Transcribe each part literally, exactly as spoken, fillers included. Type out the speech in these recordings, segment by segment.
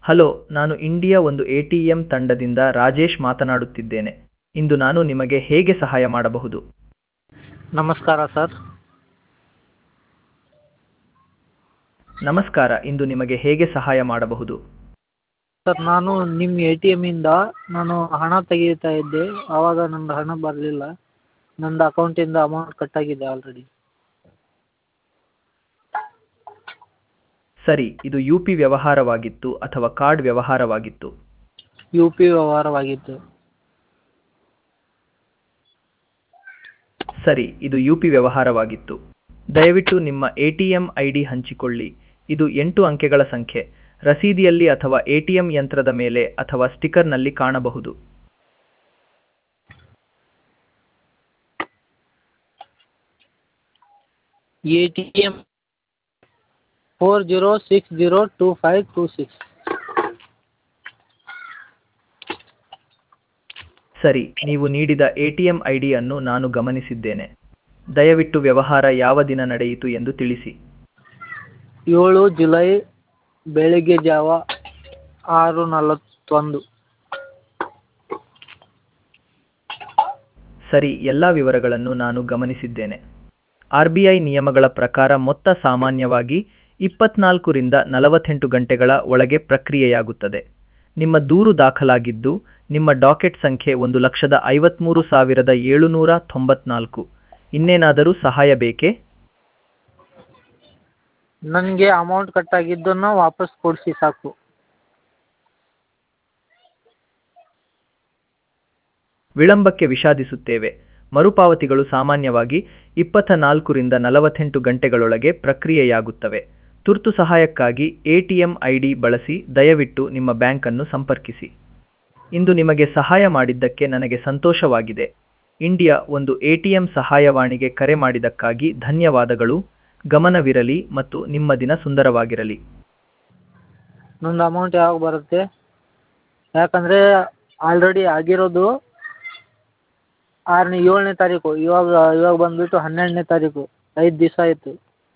Hello, ನಾನು India ಒಂದು A T M ತಂಡದಿಂದ ರಾಜೇಶ್ ಮಾತನಾಡುತ್ತಿದ್ದೇನೆ. ಇಂದು ನಾನು ನಿಮಗೆ ಹೇಗೆ ಸಹಾಯ ಮಾಡಬಹುದು? ನಮಸ್ಕಾರ ಸರ್. ನಮಸ್ಕಾರ, ಇಂದು ನಿಮಗೆ ಹೇಗೆ ಸಹಾಯ ಮಾಡಬಹುದು? ಸರ್ ನಾನು ನಿಮ್ಮ ಎ ಟಿ ಎಮ್ಮಿಂದ ನಾನು ಹಣ ತೆಗೀತಾ ಇದ್ದೆ, ಆವಾಗ ನಂದು ಹಣ ಬರಲಿಲ್ಲ. ನಂದು ಅಕೌಂಟಿಂದ ಅಮೌಂಟ್ ಕಟ್ಟಾಗಿದೆ ಆಲ್ರೆಡಿ. ಸರಿ, ಇದು ಯು ಪಿ ವ್ಯವಹಾರವಾಗಿತ್ತು ಅಥವಾ ಕಾರ್ಡ್ ವ್ಯವಹಾರವಾಗಿತ್ತು? ಯು ಪಿ ವ್ಯವಹಾರವಾಗಿತ್ತು. ಸರಿ, ಇದು ಯು ಪಿ ವ್ಯವಹಾರವಾಗಿತ್ತು. ದಯವಿಟ್ಟು ನಿಮ್ಮ A T M I D ಹಂಚಿಕೊಳ್ಳಿ. ಇದು ಎಂಟು ಅಂಕೆಗಳ ಸಂಖ್ಯೆ. ರಸೀದಿಯಲ್ಲಿ ಅಥವಾ ಎ ಟಿ ಎಂ ಯಂತ್ರದ ಮೇಲೆ ಅಥವಾ ಸ್ಟಿಕ್ಕರ್ನಲ್ಲಿ ಕಾಣಬಹುದು. A T M four zero six zero two five two six. ಸರಿ, ನೀವು ನೀಡಿದ ಎ ಟಿ ಎಂ ಐ ಡಿಯನ್ನು ನಾನು ಗಮನಿಸಿದ್ದೇನೆ. ದಯವಿಟ್ಟು ವ್ಯವಹಾರ ಯಾವ ದಿನ ನಡೆಯಿತು ಎಂದು ತಿಳಿಸಿ. ಏಳು ಜುಲೈ ಬೆಳಿಗ್ಗೆ ಜಾವ ಆರು ನಲವತ್ತೊಂದು. ಸರಿ, ಎಲ್ಲ ವಿವರಗಳನ್ನು ನಾನು ಗಮನಿಸಿದ್ದೇನೆ. ಆರ್ ಬಿ ಐ ನಿಯಮಗಳ ಪ್ರಕಾರ ಮೊತ್ತ ಸಾಮಾನ್ಯವಾಗಿ ಇಪ್ಪತ್ನಾಲ್ಕು ರಿಂದ ನಲವತ್ತೆಂಟು ಗಂಟೆಗಳ ಒಳಗೆ ಪ್ರಕ್ರಿಯೆಯಾಗುತ್ತದೆ. ನಿಮ್ಮ ದೂರು ದಾಖಲಾಗಿದ್ದು, ನಿಮ್ಮ ಡಾಕೆಟ್ ಸಂಖ್ಯೆ ಒಂದು ಲಕ್ಷದ ಐವತ್ತ್ಮೂರು ಸಾವಿರದ ಏಳುನೂರ ತೊಂಬತ್ನಾಲ್ಕು. ಇನ್ನೇನಾದರೂ ಸಹಾಯ ಬೇಕೇ? ನನಗೆ ಅಮೌಂಟ್ ಕಟ್ಟಾಗಿದ್ದನ್ನು ವಾಪಸ್ ಕೊಡಿಸಿ ಸಾಕು. ವಿಳಂಬಕ್ಕೆ ವಿಷಾದಿಸುತ್ತೇವೆ. ಮರುಪಾವತಿಗಳು ಸಾಮಾನ್ಯವಾಗಿ ಇಪ್ಪತ್ತ ನಾಲ್ಕು ರಿಂದ ನಲವತ್ತೆಂಟು ಗಂಟೆಗಳೊಳಗೆ ಪ್ರಕ್ರಿಯೆಯಾಗುತ್ತವೆ. ತುರ್ತು ಸಹಾಯಕ್ಕಾಗಿ A T M I D ಬಳಸಿ ದಯವಿಟ್ಟು ನಿಮ್ಮ ಬ್ಯಾಂಕನ್ನು ಸಂಪರ್ಕಿಸಿ. ಇಂದು ನಿಮಗೆ ಸಹಾಯ ಮಾಡಿದ್ದಕ್ಕೆ ನನಗೆ ಸಂತೋಷವಾಗಿದೆ. ಇಂಡಿಯಾ ಒಂದು ಎ ಟಿ ಎಂ ಸಹಾಯವಾಣಿಗೆ ಕರೆ ಮಾಡಿದ್ದಕ್ಕಾಗಿ ಧನ್ಯವಾದಗಳು. ಗಮನವಿರಲಿ ಮತ್ತು ನಿಮ್ಮ ದಿನ ಸುಂದರವಾಗಿರಲಿ. ನಂದು ಅಮೌಂಟ್ ಯಾವಾಗ ಬರುತ್ತೆ? ಯಾಕಂದರೆ ಆಲ್ರೆಡಿ ಆಗಿರೋದು ಆರನೇ ಏಳನೇ ತಾರೀಕು. ಇವಾಗ ಇವಾಗ ಬಂದುಬಿಟ್ಟು ಹನ್ನೆರಡನೇ ತಾರೀಕು. ಐದು ದಿವಸ ಆಯಿತು.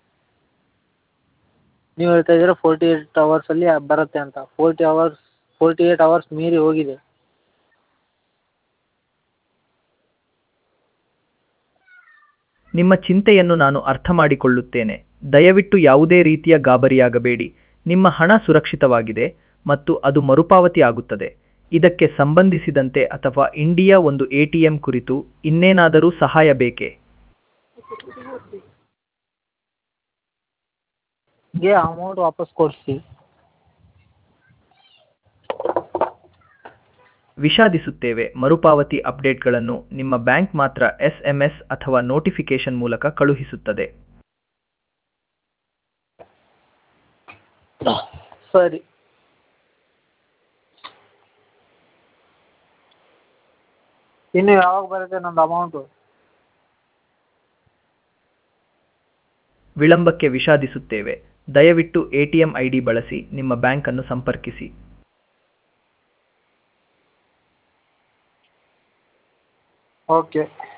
ನೀವು ಹೇಳ್ತಾ ಇದ್ದೀರಾ ಫೋರ್ಟಿ ಏಯ್ಟ್ ಅವರ್ಸಲ್ಲಿ ಬರುತ್ತೆ ಅಂತ. Forty hours forty eight hours ಮೀರಿ ಹೋಗಿದೆ. ನಿಮ್ಮ ಚಿಂತೆಯನ್ನು ನಾನು ಅರ್ಥ ಮಾಡಿಕೊಳ್ಳುತ್ತೇನೆ. ದಯವಿಟ್ಟು ಯಾವುದೇ ರೀತಿಯ ಗಾಬರಿಯಾಗಬೇಡಿ. ನಿಮ್ಮ ಹಣ ಸುರಕ್ಷಿತವಾಗಿದೆ ಮತ್ತು ಅದು ಮರುಪಾವತಿ ಆಗುತ್ತದೆ. ಇದಕ್ಕೆ ಸಂಬಂಧಿಸಿದಂತೆ ಅಥವಾ ಇಂಡಿಯಾ ಒಂದು ಎ ಟಿ ಎಂ ಕುರಿತು ಇನ್ನೇನಾದರೂ ಸಹಾಯ ಬೇಕೇ? ಗೆ ಅಮೌಂಟ್ ವಾಪಸ್ ಕೊಡಿಸಿ. ವಿಷಾದಿಸುತ್ತೇವೆ. ಮರುಪಾವತಿ ಅಪ್ಡೇಟ್ಗಳನ್ನು ನಿಮ್ಮ ಬ್ಯಾಂಕ್ ಮಾತ್ರ ಎಸ್ ಎಂ ಎಸ್ ಅಥವಾ ನೋಟಿಫಿಕೇಶನ್ ಮೂಲಕ ಕಳುಹಿಸುತ್ತದೆ. ಸರಿ. ಇನ್ನು ಯಾವಾಗ ಬರುತ್ತೆ ನಂದು ಅಮೌಂಟು? ವಿಳಂಬಕ್ಕೆ ವಿಷಾದಿಸುತ್ತೇವೆ. ದಯವಿಟ್ಟು A T M I D ಬಳಸಿ ನಿಮ್ಮ ಬ್ಯಾಂಕನ್ನು ಸಂಪರ್ಕಿಸಿ. ಓಕೆ.